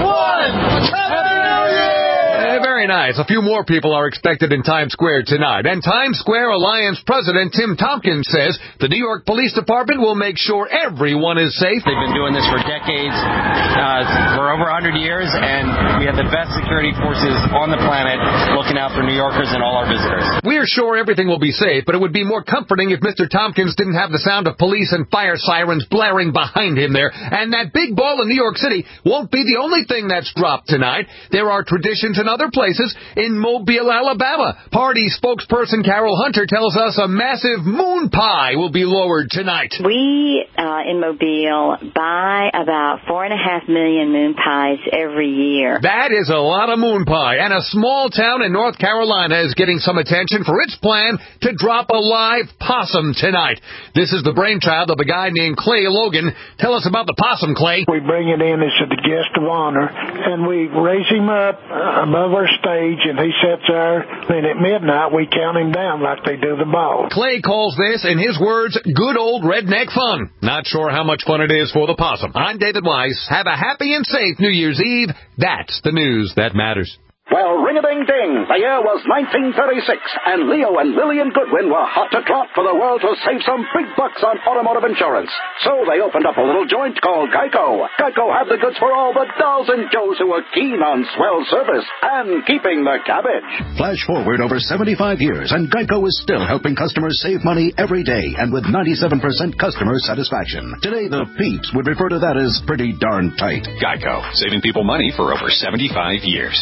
one, Happy New Year! Very nice. A few more people are expected in Times Square tonight. And Times Square Alliance President Tim Tompkins says the New York Police Department will make sure everyone is safe. They've been doing this for decades, uh, for over one hundred years, and we have the best security forces on the planet looking out for New Yorkers and all our visitors. We're sure everything will be safe, but it would be more comforting if Mister Tompkins didn't have the sound of police and fire sirens blaring behind him there. And that big ball in New York City won't be the only thing that's dropped tonight. There are traditions in other places. In Mobile, Alabama, party spokesperson Carol Hunter tells us a massive moon pie will be lowered tonight. We uh, in Mobile buy about four and a half million moon pies every year. That is a lot of moon pie. And a small town in North Carolina is getting some attention for its plan to drop a live possum tonight. This is the brainchild of a guy named Clay Logan. Tell us about the possum, Clay. We bring it in as the guest of honor, and we raise him up above our stage, and he sits there. Then at midnight, we count him down like they do the ball. Clay calls this, in his words, good old redneck fun. Not sure how much fun it is for the possum. I'm David Weiss. Have a happy and safe New Year's Eve. That's the news that matters. Well, ring-a-ding-ding. The year was nineteen thirty-six, and Leo and Lillian Goodwin were hot to trot for the world to save some big bucks on automotive insurance. So they opened up a little joint called Geico. Geico had the goods for all the dolls and joes who were keen on swell service and keeping the cabbage. Flash forward over seventy-five years, and Geico is still helping customers save money every day, and with ninety-seven percent customer satisfaction. Today, the peeps would refer to that as pretty darn tight. Geico, saving people money for over seventy-five years.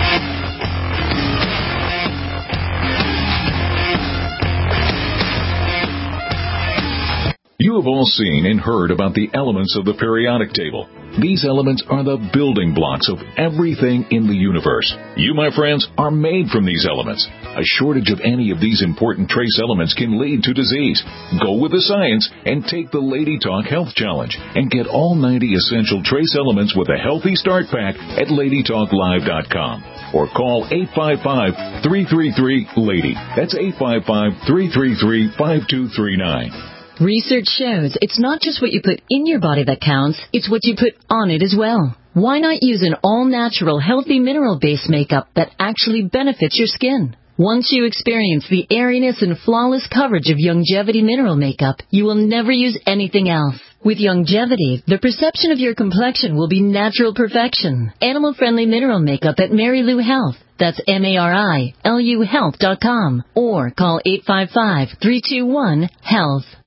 You have all seen and heard about the elements of the periodic table. These elements are the building blocks of everything in the universe. You, my friends, are made from these elements. A shortage of any of these important trace elements can lead to disease. Go with the science and take the Lady Talk Health Challenge and get all ninety essential trace elements with a healthy start pack at lady talk live dot com. Or call eight five five, three three three, LADY. That's eight five five, three three three, five two three nine. Research shows it's not just what you put in your body that counts, it's what you put on it as well. Why not use an all-natural, healthy mineral-based makeup that actually benefits your skin? Once you experience the airiness and flawless coverage of Longevity Mineral Makeup, you will never use anything else. With longevity, the perception of your complexion will be natural perfection. Animal-friendly mineral makeup at Mary Lou Health. That's M A R I L U health dot com. Or call eight five five, three two one, HEALTH.